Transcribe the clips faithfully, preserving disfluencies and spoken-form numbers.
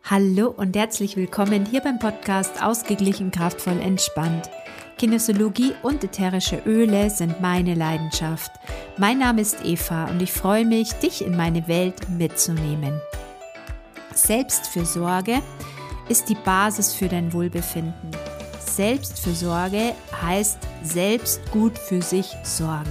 Hallo und herzlich willkommen hier beim Podcast Ausgeglichen, kraftvoll, entspannt. Kinesiologie und ätherische Öle sind meine Leidenschaft. Mein Name ist Eva und ich freue mich, dich in meine Welt mitzunehmen. Selbstfürsorge ist die Basis für dein Wohlbefinden. Selbstfürsorge heißt selbst gut für sich sorgen.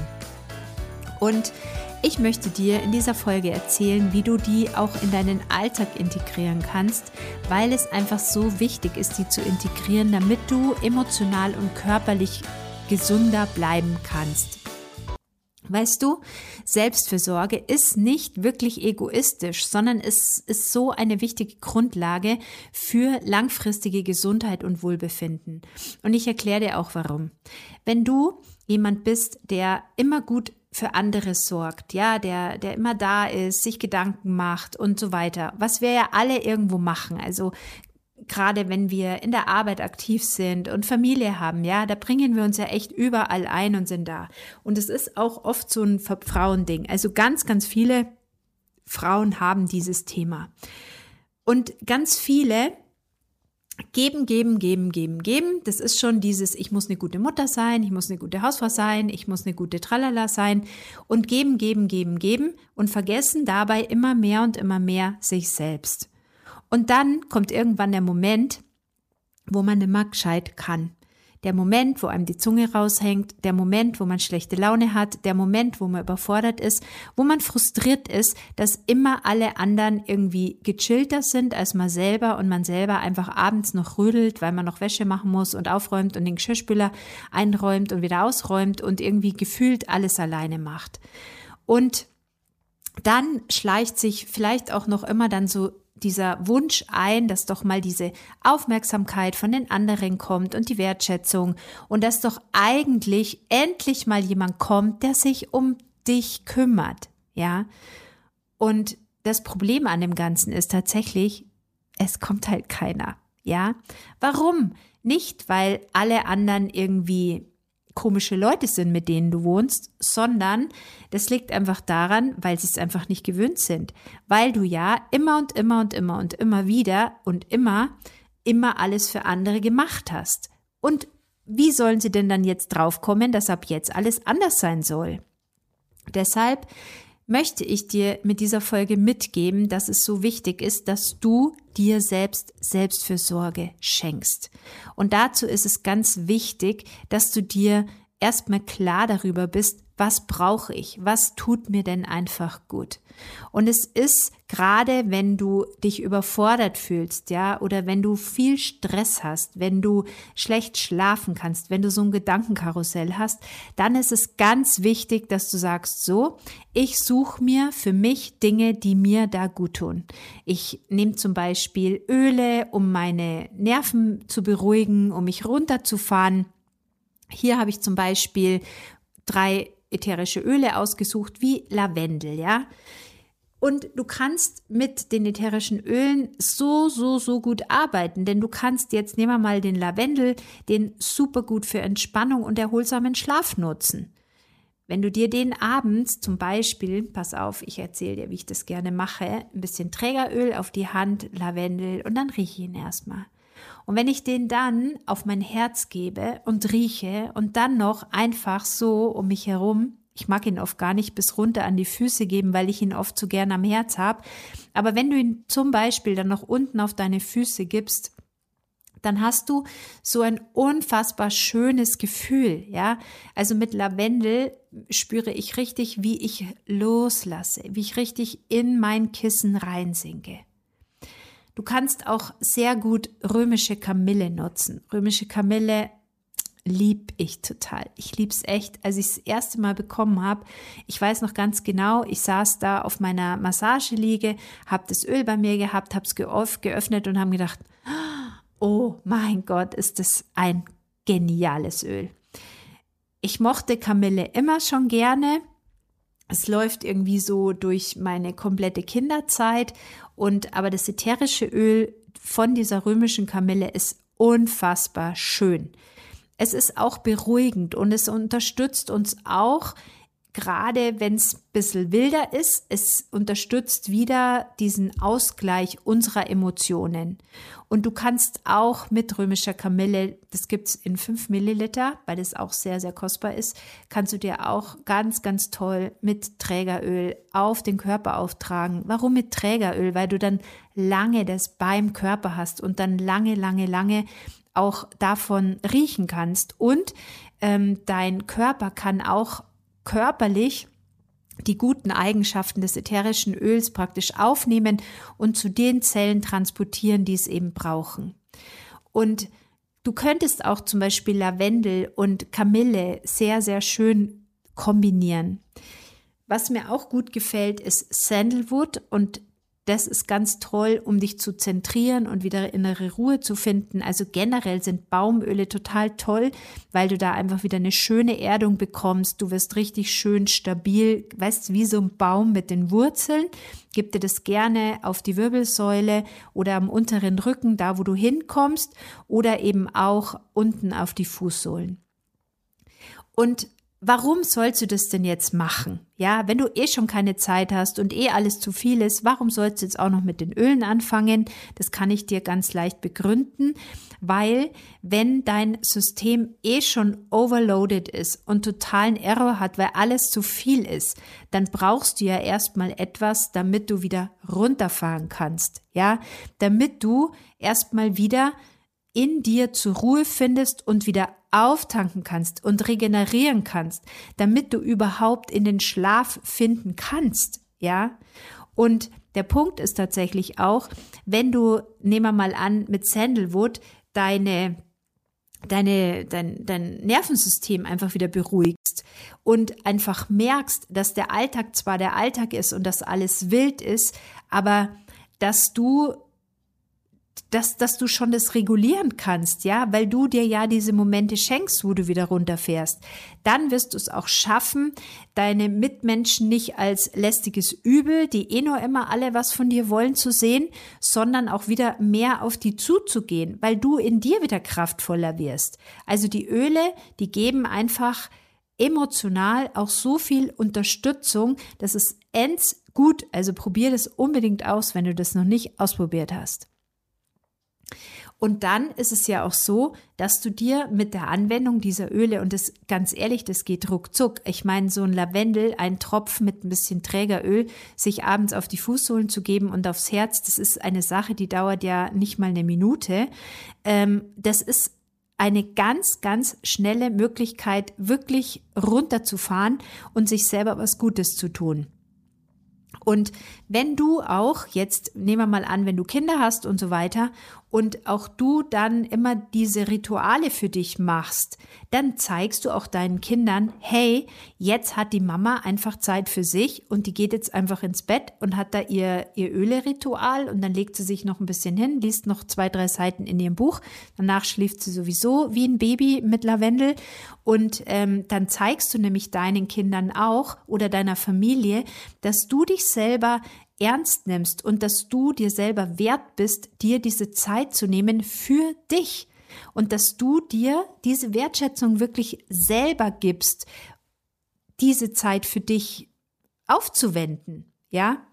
Und ich möchte dir in dieser Folge erzählen, wie du die auch in deinen Alltag integrieren kannst, weil es einfach so wichtig ist, die zu integrieren, damit du emotional und körperlich gesunder bleiben kannst. Weißt du, Selbstfürsorge ist nicht wirklich egoistisch, sondern es ist so eine wichtige Grundlage für langfristige Gesundheit und Wohlbefinden. Und ich erkläre dir auch warum. Wenn du jemand bist, der immer gut für andere sorgt, ja, der, der immer da ist, sich Gedanken macht und so weiter, was wir ja alle irgendwo machen, also gerade wenn wir in der Arbeit aktiv sind und Familie haben, ja, da bringen wir uns ja echt überall ein und sind da. Und es ist auch oft so ein Frauending. Also ganz, ganz viele Frauen haben dieses Thema. Und ganz viele geben, geben, geben, geben, geben. Das ist schon dieses, ich muss eine gute Mutter sein, ich muss eine gute Hausfrau sein, ich muss eine gute Tralala sein und geben, geben, geben, geben und vergessen dabei immer mehr und immer mehr sich selbst. Und dann kommt irgendwann der Moment, wo man nicht mehr gescheit kann. Der Moment, wo einem die Zunge raushängt, der Moment, wo man schlechte Laune hat, der Moment, wo man überfordert ist, wo man frustriert ist, dass immer alle anderen irgendwie gechillter sind als man selber und man selber einfach abends noch rödelt, weil man noch Wäsche machen muss und aufräumt und den Geschirrspüler einräumt und wieder ausräumt und irgendwie gefühlt alles alleine macht. Und dann schleicht sich vielleicht auch noch immer dann so dieser Wunsch ein, dass doch mal diese Aufmerksamkeit von den anderen kommt und die Wertschätzung und dass doch eigentlich endlich mal jemand kommt, der sich um dich kümmert, ja. Und das Problem an dem Ganzen ist tatsächlich, es kommt halt keiner, ja. Warum? Nicht, weil alle anderen irgendwie komische Leute sind, mit denen du wohnst, sondern das liegt einfach daran, weil sie es einfach nicht gewöhnt sind, weil du ja immer und immer und immer und immer wieder und immer, immer alles für andere gemacht hast. Und wie sollen sie denn dann jetzt draufkommen, dass ab jetzt alles anders sein soll? Deshalb möchte ich dir mit dieser Folge mitgeben, dass es so wichtig ist, dass du dir selbst Selbstfürsorge schenkst. Und dazu ist es ganz wichtig, dass du dir erstmal klar darüber bist, was brauche ich, was tut mir denn einfach gut. Und es ist gerade, wenn du dich überfordert fühlst, ja, oder wenn du viel Stress hast, wenn du schlecht schlafen kannst, wenn du so ein Gedankenkarussell hast, dann ist es ganz wichtig, dass du sagst, so, ich suche mir für mich Dinge, die mir da gut tun. Ich nehme zum Beispiel Öle, um meine Nerven zu beruhigen, um mich runterzufahren. Hier habe ich zum Beispiel drei ätherische Öle ausgesucht, wie Lavendel, ja. Und du kannst mit den ätherischen Ölen so, so, so gut arbeiten, denn du kannst jetzt, nehmen wir mal den Lavendel, den super gut für Entspannung und erholsamen Schlaf nutzen. Wenn du dir den abends zum Beispiel, pass auf, ich erzähle dir, wie ich das gerne mache, ein bisschen Trägeröl auf die Hand, Lavendel und dann rieche ich ihn erstmal. Und wenn ich den dann auf mein Herz gebe und rieche und dann noch einfach so um mich herum, ich mag ihn oft gar nicht bis runter an die Füße geben, weil ich ihn oft zu gern am Herz habe, aber wenn du ihn zum Beispiel dann noch unten auf deine Füße gibst, dann hast du so ein unfassbar schönes Gefühl, ja. Also mit Lavendel spüre ich richtig, wie ich loslasse, wie ich richtig in mein Kissen reinsinke. Du kannst auch sehr gut römische Kamille nutzen. Römische Kamille lieb ich total. Ich lieb's echt. Als ich es das erste Mal bekommen habe, ich weiß noch ganz genau, ich saß da auf meiner Massageliege, habe das Öl bei mir gehabt, habe es geöffnet und habe gedacht, oh mein Gott, ist das ein geniales Öl. Ich mochte Kamille immer schon gerne. Es läuft irgendwie so durch meine komplette Kinderzeit und aber das ätherische Öl von dieser römischen Kamille ist unfassbar schön. Es ist auch beruhigend und es unterstützt uns auch gerade wenn es ein bisschen wilder ist, es unterstützt wieder diesen Ausgleich unserer Emotionen. Und du kannst auch mit römischer Kamille, das gibt es in fünf Milliliter, weil das auch sehr, sehr kostbar ist, kannst du dir auch ganz, ganz toll mit Trägeröl auf den Körper auftragen. Warum mit Trägeröl? Weil du dann lange das beim Körper hast und dann lange, lange, lange auch davon riechen kannst. Und ähm, dein Körper kann auch körperlich die guten Eigenschaften des ätherischen Öls praktisch aufnehmen und zu den Zellen transportieren, die es eben brauchen. Und du könntest auch zum Beispiel Lavendel und Kamille sehr, sehr schön kombinieren. Was mir auch gut gefällt, ist Sandalwood, und das ist ganz toll, um dich zu zentrieren und wieder innere Ruhe zu finden. Also generell sind Baumöle total toll, weil du da einfach wieder eine schöne Erdung bekommst. Du wirst richtig schön stabil, weißt, wie so ein Baum mit den Wurzeln. Gib dir das gerne auf die Wirbelsäule oder am unteren Rücken, da wo du hinkommst, oder eben auch unten auf die Fußsohlen. Und warum sollst du das denn jetzt machen? Ja, wenn du eh schon keine Zeit hast und eh alles zu viel ist, warum sollst du jetzt auch noch mit den Ölen anfangen? Das kann ich dir ganz leicht begründen, weil wenn dein System eh schon overloaded ist und totalen Error hat, weil alles zu viel ist, dann brauchst du ja erstmal etwas, damit du wieder runterfahren kannst, ja, damit du erstmal wieder in dir zur Ruhe findest und wieder auftanken kannst und regenerieren kannst, damit du überhaupt in den Schlaf finden kannst, ja. Und der Punkt ist tatsächlich auch, wenn du, nehmen wir mal an, mit Sandalwood deine, deine, dein, dein Nervensystem einfach wieder beruhigst und einfach merkst, dass der Alltag zwar der Alltag ist und dass alles wild ist, aber dass du Dass, dass du schon das regulieren kannst, ja, weil du dir ja diese Momente schenkst, wo du wieder runterfährst. Dann wirst du es auch schaffen, deine Mitmenschen nicht als lästiges Übel, die eh nur immer alle was von dir wollen, zu sehen, sondern auch wieder mehr auf die zuzugehen, weil du in dir wieder kraftvoller wirst. Also die Öle, die geben einfach emotional auch so viel Unterstützung, das ist ends gut. Also probier das unbedingt aus, wenn du das noch nicht ausprobiert hast. Und dann ist es ja auch so, dass du dir mit der Anwendung dieser Öle, und das ganz ehrlich, das geht ruckzuck. Ich meine, so ein Lavendel, ein Tropfen mit ein bisschen Trägeröl, sich abends auf die Fußsohlen zu geben und aufs Herz, das ist eine Sache, die dauert ja nicht mal eine Minute. Ähm, das ist eine ganz, ganz schnelle Möglichkeit, wirklich runterzufahren und sich selber was Gutes zu tun. Und wenn du auch, jetzt nehmen wir mal an, wenn du Kinder hast und so weiter, und auch du dann immer diese Rituale für dich machst, dann zeigst du auch deinen Kindern, hey, jetzt hat die Mama einfach Zeit für sich und die geht jetzt einfach ins Bett und hat da ihr, ihr Öle-Ritual, und dann legt sie sich noch ein bisschen hin, liest noch zwei, drei Seiten in ihrem Buch, danach schläft sie sowieso wie ein Baby mit Lavendel, und ähm, dann zeigst du nämlich deinen Kindern auch oder deiner Familie, dass du dich selber ernst nimmst und dass du dir selber wert bist, dir diese Zeit zu nehmen für dich, und dass du dir diese Wertschätzung wirklich selber gibst, diese Zeit für dich aufzuwenden, ja?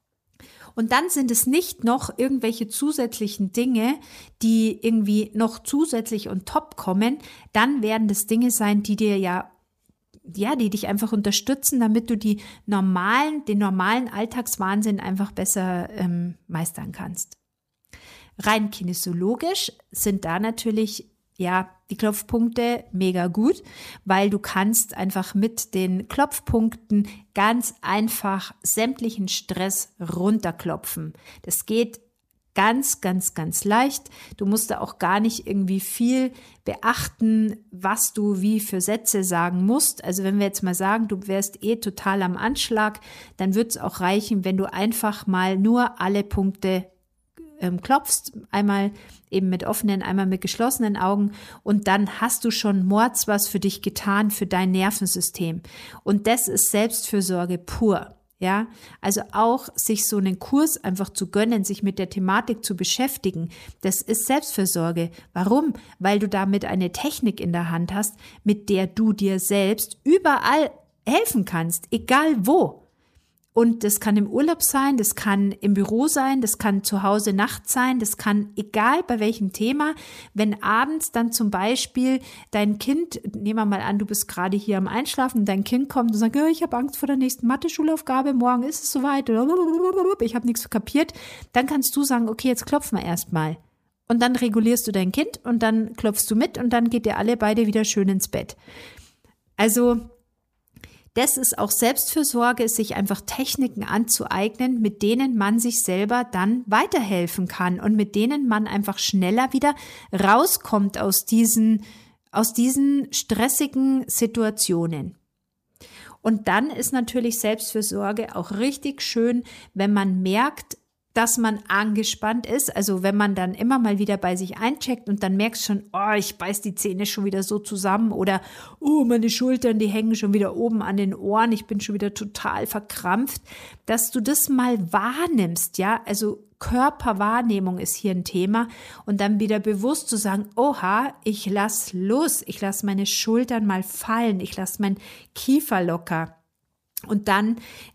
Und dann sind es nicht noch irgendwelche zusätzlichen Dinge, die irgendwie noch zusätzlich on top kommen, dann werden das Dinge sein, die dir ja ja, die dich einfach unterstützen, damit du die normalen, den normalen Alltagswahnsinn einfach besser ähm, meistern kannst. Rein kinesiologisch sind da natürlich, ja, die Klopfpunkte mega gut, weil du kannst einfach mit den Klopfpunkten ganz einfach sämtlichen Stress runterklopfen. Das geht ganz, ganz, ganz leicht. Du musst da auch gar nicht irgendwie viel beachten, was du wie für Sätze sagen musst. Also wenn wir jetzt mal sagen, du wärst eh total am Anschlag, dann wird es auch reichen, wenn du einfach mal nur alle Punkte ähm, klopfst. Einmal eben mit offenen, einmal mit geschlossenen Augen, und dann hast du schon mords was für dich getan, für dein Nervensystem. Und das ist Selbstfürsorge pur. Ja, also auch sich so einen Kurs einfach zu gönnen, sich mit der Thematik zu beschäftigen, das ist Selbstfürsorge. Warum? Weil du damit eine Technik in der Hand hast, mit der du dir selbst überall helfen kannst, egal wo. Und das kann im Urlaub sein, das kann im Büro sein, das kann zu Hause nachts sein, das kann egal bei welchem Thema, wenn abends dann zum Beispiel dein Kind, nehmen wir mal an, du bist gerade hier am Einschlafen, dein Kind kommt und sagt, oh, ich habe Angst vor der nächsten Mathe-Schulaufgabe, morgen ist es soweit, ich habe nichts kapiert, dann kannst du sagen, okay, jetzt klopfen wir erstmal. Und dann regulierst du dein Kind und dann klopfst du mit und dann geht ihr alle beide wieder schön ins Bett. Also das ist auch Selbstfürsorge, sich einfach Techniken anzueignen, mit denen man sich selber dann weiterhelfen kann und mit denen man einfach schneller wieder rauskommt aus diesen, aus diesen stressigen Situationen. Und dann ist natürlich Selbstfürsorge auch richtig schön, wenn man merkt, dass man angespannt ist, also wenn man dann immer mal wieder bei sich eincheckt und dann merkst schon, oh, ich beiß die Zähne schon wieder so zusammen oder oh, meine Schultern, die hängen schon wieder oben an den Ohren, ich bin schon wieder total verkrampft, dass du das mal wahrnimmst, ja, also Körperwahrnehmung ist hier ein Thema und dann wieder bewusst zu sagen, oha, ich lass los, ich lass meine Schultern mal fallen, ich lass meinen Kiefer locker und dann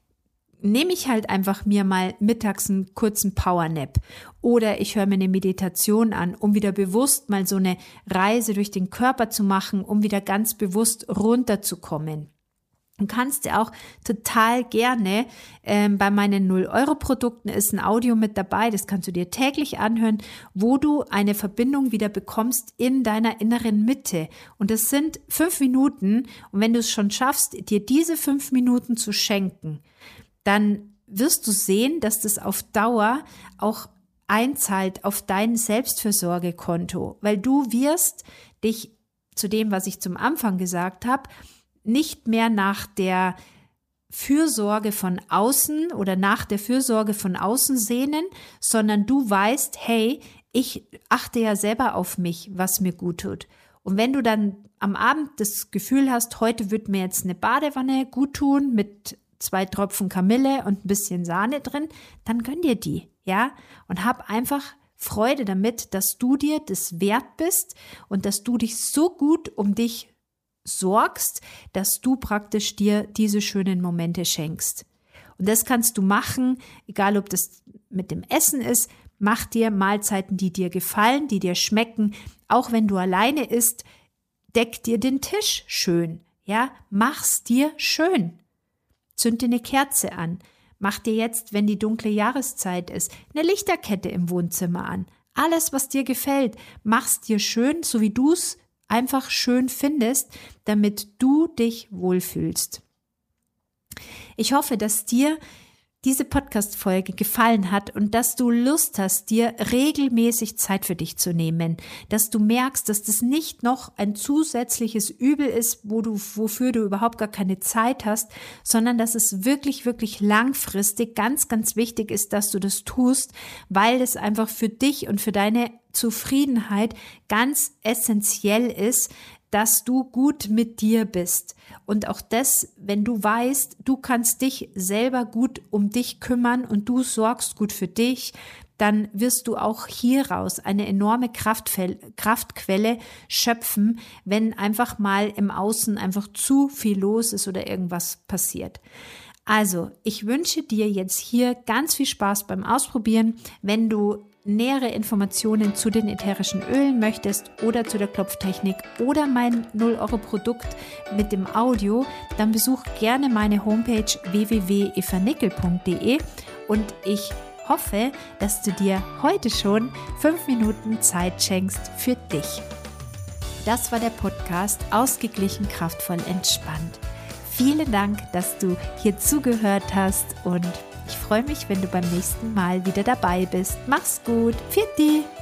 nehme ich halt einfach mir mal mittags einen kurzen Powernap oder ich höre mir eine Meditation an, um wieder bewusst mal so eine Reise durch den Körper zu machen, um wieder ganz bewusst runterzukommen. Du kannst ja auch total gerne, ähm, bei meinen null Euro Produkten ist ein Audio mit dabei, das kannst du dir täglich anhören, wo du eine Verbindung wieder bekommst in deiner inneren Mitte. Und das sind fünf Minuten und wenn du es schon schaffst, dir diese fünf Minuten zu schenken, dann wirst du sehen, dass das auf Dauer auch einzahlt auf dein Selbstfürsorgekonto, weil du wirst dich zu dem, was ich zum Anfang gesagt habe, nicht mehr nach der Fürsorge von außen oder nach der Fürsorge von außen sehnen, sondern du weißt, hey, ich achte ja selber auf mich, was mir gut tut. Und wenn du dann am Abend das Gefühl hast, heute wird mir jetzt eine Badewanne gut tun mit zwei Tropfen Kamille und ein bisschen Sahne drin, dann gönn dir die, ja, und hab einfach Freude damit, dass du dir das wert bist und dass du dich so gut um dich sorgst, dass du praktisch dir diese schönen Momente schenkst. Und das kannst du machen, egal ob das mit dem Essen ist, mach dir Mahlzeiten, die dir gefallen, die dir schmecken, auch wenn du alleine isst, deck dir den Tisch schön, ja, mach's dir schön. Zünd dir eine Kerze an. Mach dir jetzt, wenn die dunkle Jahreszeit ist, eine Lichterkette im Wohnzimmer an. Alles, was dir gefällt, mach's dir schön, so wie du es einfach schön findest, damit du dich wohlfühlst. Ich hoffe, dass dir diese Podcast-Folge gefallen hat und dass du Lust hast, dir regelmäßig Zeit für dich zu nehmen, dass du merkst, dass das nicht noch ein zusätzliches Übel ist, wo du, wofür du überhaupt gar keine Zeit hast, sondern dass es wirklich, wirklich langfristig ganz, ganz wichtig ist, dass du das tust, weil es einfach für dich und für deine Zufriedenheit ganz essentiell ist, dass du gut mit dir bist. Und auch das, wenn du weißt, du kannst dich selber gut um dich kümmern und du sorgst gut für dich, dann wirst du auch hieraus eine enorme Kraftquelle schöpfen, wenn einfach mal im Außen einfach zu viel los ist oder irgendwas passiert. Also, ich wünsche dir jetzt hier ganz viel Spaß beim Ausprobieren. Wenn du nähere Informationen zu den ätherischen Ölen möchtest oder zu der Klopftechnik oder mein null Euro Produkt mit dem Audio, dann besuch gerne meine Homepage w w w punkt eva nickel punkt d e und ich hoffe, dass du dir heute schon fünf Minuten Zeit schenkst für dich. Das war der Podcast Ausgeglichen, kraftvoll, entspannt. Vielen Dank, dass du hier zugehört hast und ich freue mich, wenn du beim nächsten Mal wieder dabei bist. Mach's gut. Pfiat dich.